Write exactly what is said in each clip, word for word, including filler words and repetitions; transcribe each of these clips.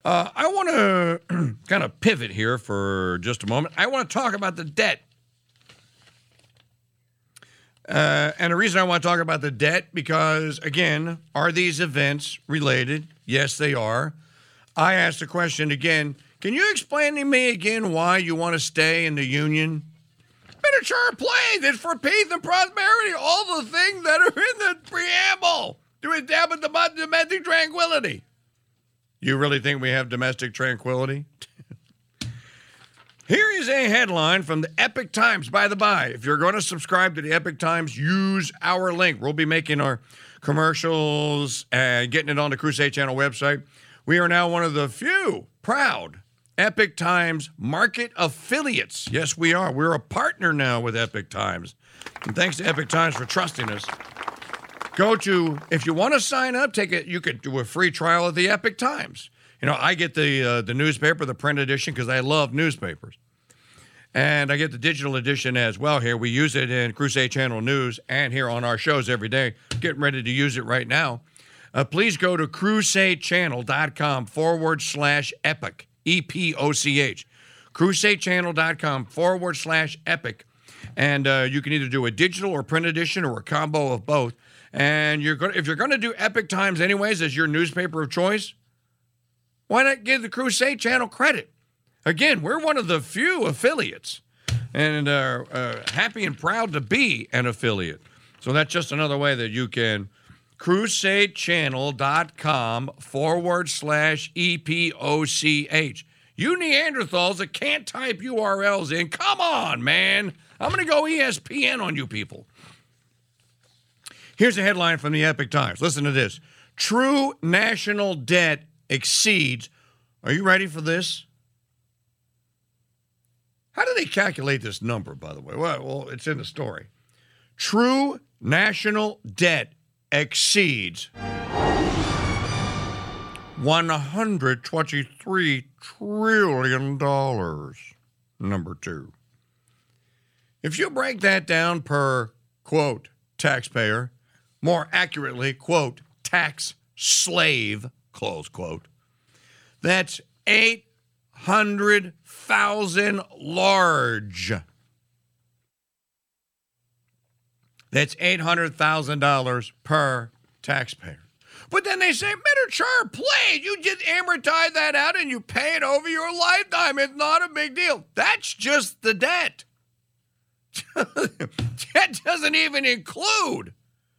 Uh, I want to kind of pivot here for just a moment. I want to talk about the debt. Uh, and the reason I want to talk about the debt, because, again, are these events related? Yes, they are. I asked the question again, can you explain to me again why you want to stay in the Union? Miniature play that's for peace and prosperity, all the things that are in the preamble to establish the domestic tranquility. You really think we have domestic tranquility? Here is a headline from the Epoch Times. By the by, if you're going to subscribe to the Epoch Times, use our link. We'll be making our commercials and getting it on the Crusade Channel website. We are now one of the few proud Epoch Times market affiliates. Yes, we are. We're a partner now with Epoch Times. And thanks to Epoch Times for trusting us. Go to, if you want to sign up, take it. You could do a free trial of the Epoch Times. You know, I get the uh, the newspaper, the print edition, because I love newspapers. And I get the digital edition as well here. We use it in Crusade Channel News and here on our shows every day. Getting ready to use it right now. Uh, please go to crusadechannel.com forward slash epoch, E P O C H. crusadechannel.com forward slash epoch. And uh, you can either do a digital or print edition or a combo of both. And you're going if you're going to do Epoch Times anyways as your newspaper of choice, why not give the Crusade Channel credit? Again, we're one of the few affiliates, and uh, uh, happy and proud to be an affiliate. So that's just another way that you can crusadechannel.com forward slash E P O C H. You Neanderthals that can't type U R Ls in, come on, man. I'm going to go E S P N on you people. Here's a headline from the Epoch Times. Listen to this. True national debt exceeds, are you ready for this? How do they calculate this number, by the way? Well, well, it's in the story. True national debt exceeds one hundred twenty-three trillion dollars. Number two. If you break that down per, quote, taxpayer, more accurately, quote, tax slave, close quote, that's eight hundred thousand large. That's eight hundred thousand dollars per taxpayer. But then they say, miniature play, you just amortize that out and you pay it over your lifetime. It's not a big deal. That's just the debt. That doesn't even include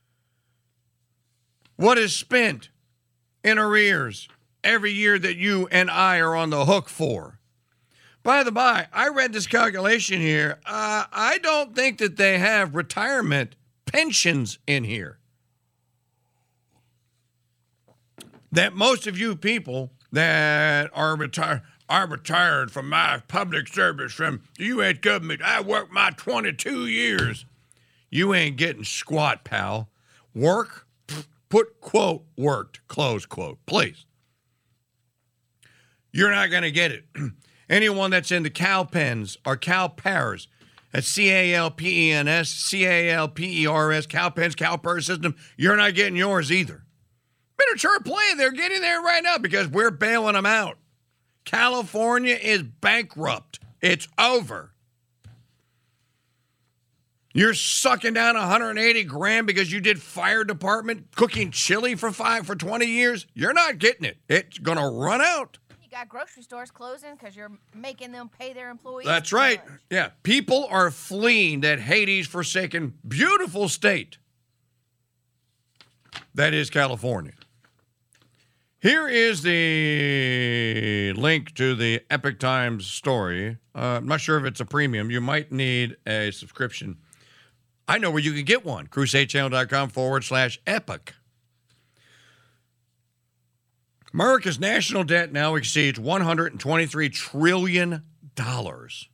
what is spent in arrears every year that you and I are on the hook for. By the by, I read this calculation here. Uh, I don't think that they have retirement pensions in here. That most of you people that are retired, are retired from my public service, from the U S government, I worked my twenty-two years. You ain't getting squat, pal. Work, put quote, worked, close quote, please. You're not going to get it. Anyone that's in the CalPens or CalPERS, that's C A L P E N S, C A L P E R S, CalPens, CalPERS system, you're not getting yours either. Miniature play, they're getting there right now because we're bailing them out. California is bankrupt. It's over. You're sucking down one hundred eighty grand because you did fire department cooking chili for five for twenty years. You're not getting it. It's going to run out. You got grocery stores closing because you're making them pay their employees. That's right. Yeah. People are fleeing that Hades-forsaken, beautiful state that is California. Here is the link to the Epoch Times story. Uh, I'm not sure if it's a premium. You might need a subscription. I know where you can get one. crusadechannel.com forward slash epoch. America's national debt now exceeds one hundred twenty-three trillion dollars.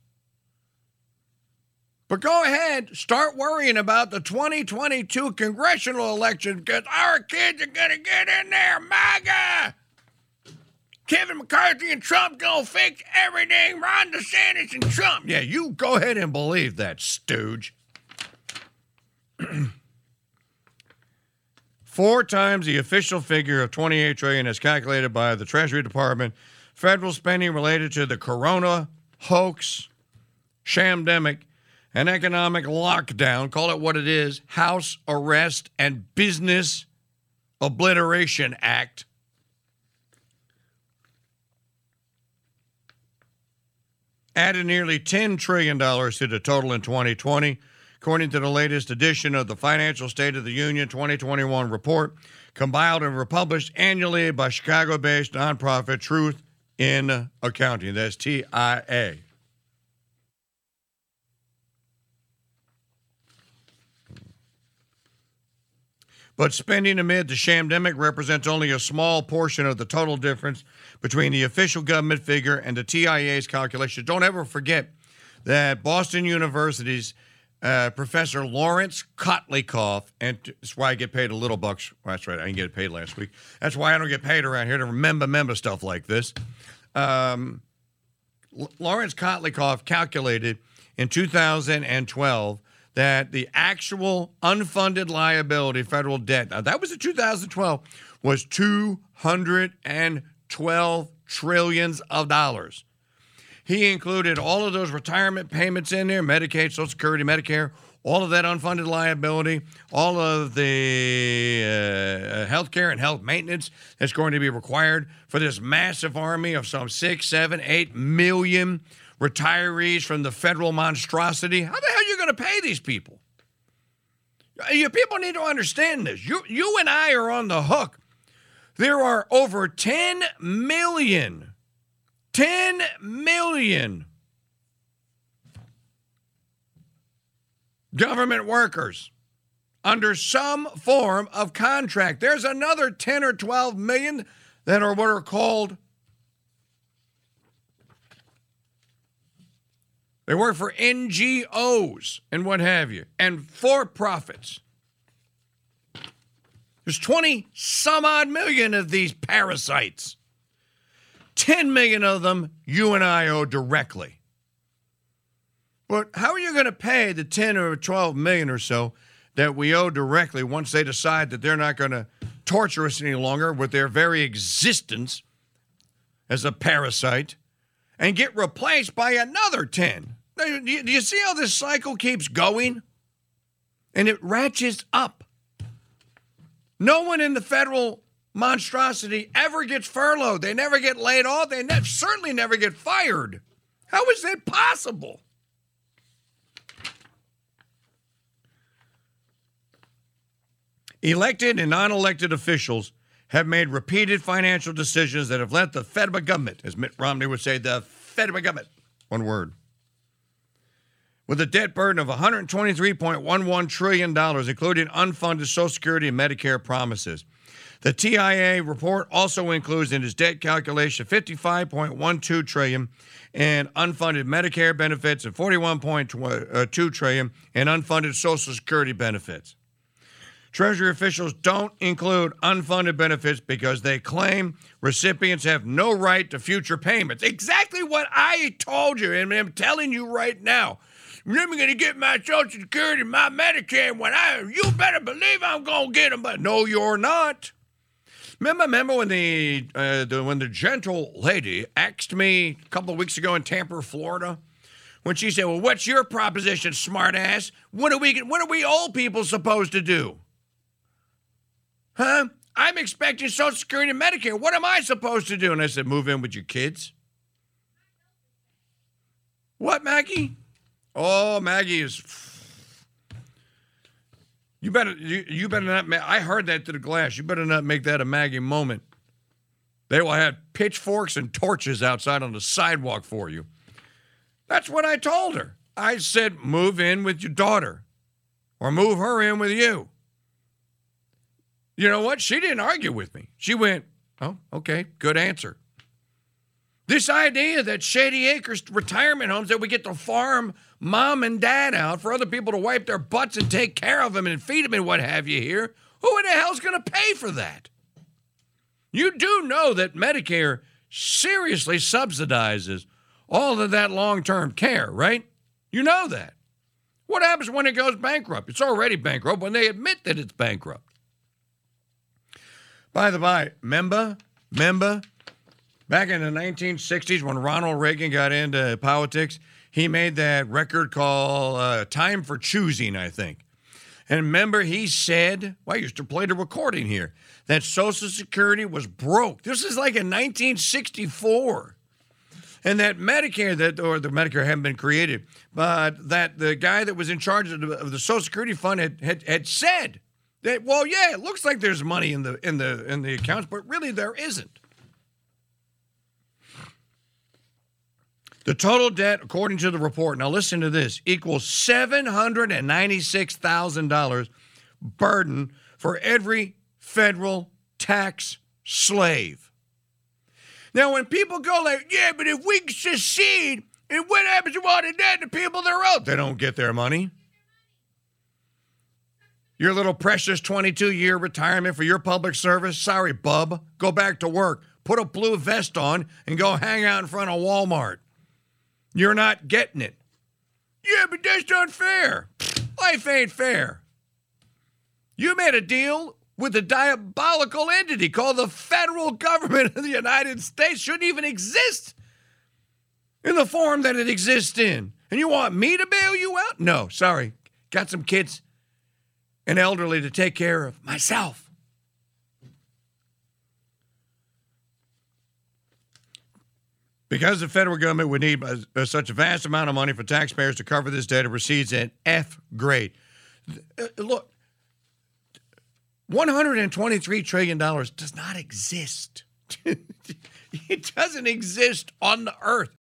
But go ahead, start worrying about the twenty twenty-two congressional election because our kids are going to get in there, MAGA. Kevin McCarthy and Trump going to fix everything. Ron DeSantis and Trump. Yeah, you go ahead and believe that, stooge. Four times the official figure of twenty-eight trillion dollars as calculated by the Treasury Department. federal spending related to the corona hoax, shamdemic, and economic lockdown, call it what it is, House Arrest and Business Obliteration Act. Added nearly ten trillion dollars to the total in twenty twenty, according to the latest edition of the Financial State of the Union twenty twenty-one report, compiled and republished annually by Chicago-based nonprofit Truth in Accounting. That's T I A. But spending amid the shamdemic represents only a small portion of the total difference between the official government figure and the T I A's calculation. Don't ever forget that Boston University's uh, Professor Lawrence Kotlikoff, and that's why I get paid a little bucks. Well, that's right, I didn't get paid last week. That's why I don't get paid around here to remember, remember stuff like this. Um, L- Lawrence Kotlikoff calculated in two thousand twelve that the actual unfunded liability federal debt, now that was in two thousand twelve, was two hundred twelve trillions of dollars. He included all of those retirement payments in there, Medicaid, Social Security, Medicare, all of that unfunded liability, all of the uh, health care and health maintenance that's going to be required for this massive army of some six, seven, eight million retirees from the federal monstrosity. How the hell are you going to pay these people? You people need to understand this. You, you and I are on the hook. There are over ten million, ten million government workers under some form of contract. There's another ten or twelve million that are what are called, they work for N G Os and what have you, and for-profits. There's twenty some odd million of these parasites. ten million of them you and I owe directly. But how are you going to pay the ten or twelve million or so that we owe directly once they decide that they're not going to torture us any longer with their very existence as a parasite and get replaced by another ten? Do you, do you see how this cycle keeps going? And it ratchets up. No one in the federal monstrosity ever gets furloughed. They never get laid off. They ne- certainly never get fired. How is that possible? Elected and non-elected officials have made repeated financial decisions that have left the federal government, as Mitt Romney would say, the federal government, one word, with a debt burden of one hundred twenty-three point one one trillion dollars, including unfunded Social Security and Medicare promises. The T I A report also includes in its debt calculation fifty-five point one two trillion dollars in unfunded Medicare benefits and forty-one point two trillion dollars in unfunded Social Security benefits. Treasury officials don't include unfunded benefits because they claim recipients have no right to future payments. Exactly what I told you, and I'm telling you right now. I'm going to get my Social Security, my Medicare, when I, you better believe I'm going to get them, but no, you're not. Remember, remember when the, uh, the when the gentle lady asked me a couple of weeks ago in Tampa, Florida, when she said, "Well, what's your proposition, smartass? What are we, what are we old people supposed to do?" Huh? I'm expecting Social Security and Medicare. What am I supposed to do? And I said, "Move in with your kids." What, Maggie? Oh, Maggie is. You better, you, you better not. I heard that to the glass. You better not make that a Maggie moment. They will have pitchforks and torches outside on the sidewalk for you. That's what I told her. I said, "Move in with your daughter, or move her in with you." You know what? She didn't argue with me. She went, "Oh, okay, good answer." This idea that Shady Acres retirement homes that we get to farm mom and dad out for other people to wipe their butts and take care of them and feed them and what have you here, who in the hell's going to pay for that? You do know that Medicare seriously subsidizes all of that long-term care, right? You know that. What happens when it goes bankrupt? It's already bankrupt when they admit that it's bankrupt. By the by, member, member, Back in the nineteen sixties, when Ronald Reagan got into politics, he made that record called uh, Time for Choosing, I think. And remember, he said, well, I used to play the recording here, that Social Security was broke. This is like in nineteen sixty-four. And that Medicare, that or the Medicare hadn't been created, but that the guy that was in charge of the, of the Social Security Fund had, had, had said that, well, yeah, it looks like there's money in the in the in the accounts, but really there isn't. The total debt, according to the report, now listen to this, equals seven hundred ninety-six thousand dollars burden for every federal tax slave. Now, when people go like, yeah, but if we secede, and what happens to all the debt to people that are out? They don't get their money. Your little precious twenty-two-year retirement for your public service? Sorry, bub. Go back to work. Put a blue vest on and go hang out in front of Walmart. You're not getting it. Yeah, but that's not fair. Life ain't fair. You made a deal with a diabolical entity called the federal government of the United States. Shouldn't even exist in the form that it exists in. And you want me to bail you out? No, sorry. Got some kids and elderly to take care of myself. Because the federal government would need uh, such a vast amount of money for taxpayers to cover this debt, it proceeds at F grade. Uh, look, one hundred twenty-three trillion dollars does not exist. It doesn't exist on the earth.